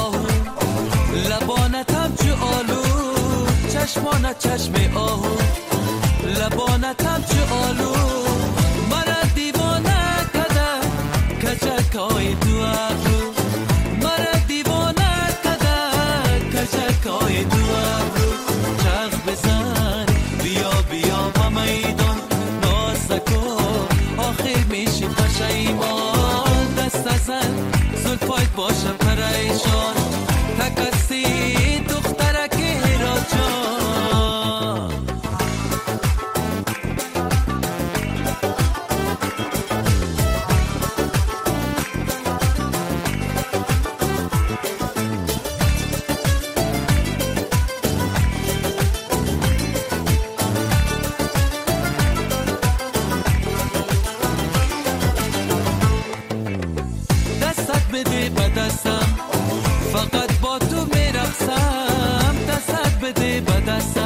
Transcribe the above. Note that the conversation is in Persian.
آهو، لبانتم چو آلو، چشمانت چشم آهو، لبانتم چو آلو، مرا دیوانه کده کچکای تو ابرو، مرا دیوانه کده کچکای تو ابرو. چرخ بزن بیا بیا با میدان، ناز نکن آخر میشی پشیمان، دست ازن زلفایت باشه پریشان، تکسی دخترک را جان. دستت بده به دستم، فقط با تو میرقصم، دستت بده به دستم.